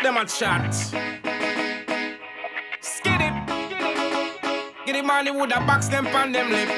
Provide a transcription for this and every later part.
them a chat. Skid it. Get the money with a box them pan them lip.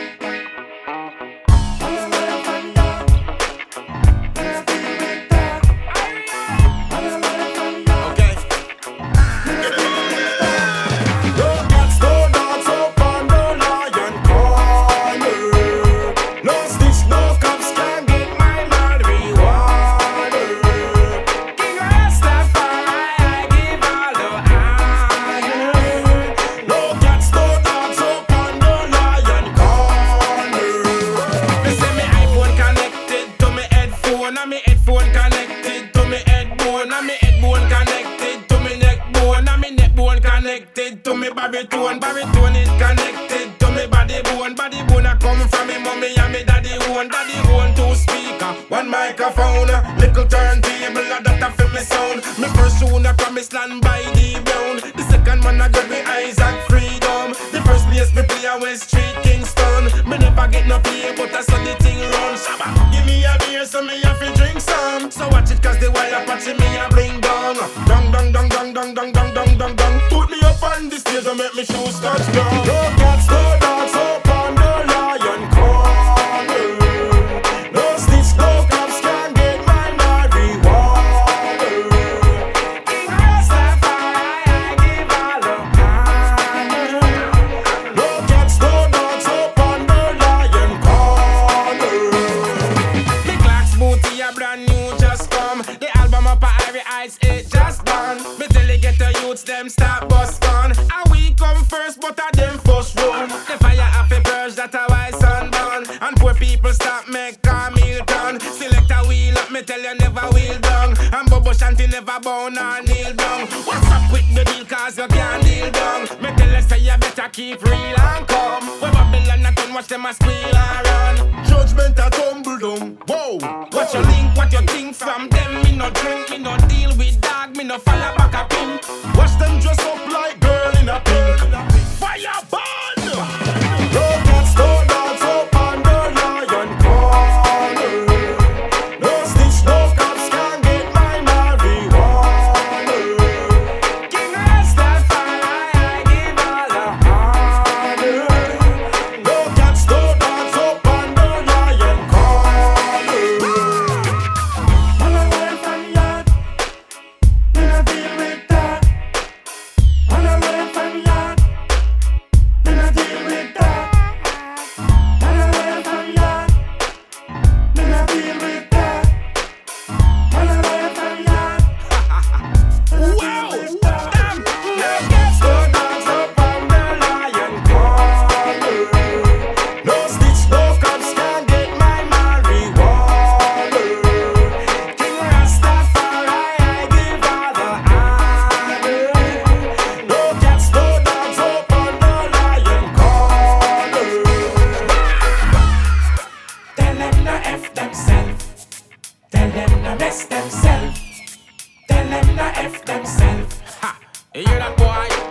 Me headphone connected to me headbone, and me headbone connected to me neckbone, and me neckbone connected to me baritone. Baritone is connected to me body bone. Body bone a come from me mommy and me daddy own. Daddy own two speaker, one microphone, little turntable, a that a fi me sound. Me first tune a promise land by the Brown. The second one I got me Isaac Freedom. The first place me play a West Street Kingston. Me never get no play, but I saw the thing run. Shabba, give me a beer so me have to drink some. So watch it cause the wire patching me a bling down. Dong dong dong dong dong dong dong dong dong dong. Put me up on the stage and make me shoes touch down. No cats, no dogs up on the lion corner. No snitch, no cops can get my marijuana. King Rastafari, I give all the honor. No cats, no dogs up on the lion corner. The Clark's booty a brand new just come. The album up a Ivory Heights, it just done. Me tell you get the youths them start bust gun. And we come first, but a them first run. The fire have a purge that a wise sundown. And poor people stop make a meal done. Select a wheel up, me tell you never wheel down. And Bobo Shanty never bow nor kneel down. What's up with the deal cause you can't deal down? Me tell you say you better keep real and come. When Babylon a turn, watch them a squeal and run. Judgment a tumble down. Whoa, what you link, what you think from them? Me no drink, me no deal with dog, me no follow back a pimp. Watch them dress up like girl in a pink. Fire burn! No cats, no dogs up on the lion corner. No snitch, no cops can get my marijuana. King Rastafari, I give all the honor. No cats, no dogs up on the lion corner. When I learn from the yard, me no deal with that. When I learn from the yard, me no deal with that. When I learn from the yard, me no deal with that. When I learn from the yard, wow, damn, no cats, no dogs up on the lion corner. No snitch, no cops can get my marijuana. King Rastafari, I give all the honor. No cats, no dogs up on the lion corner. Tell them to F themselves. Tell them to mess themselves. Tell them to F themselves. Ha! You hear that boy?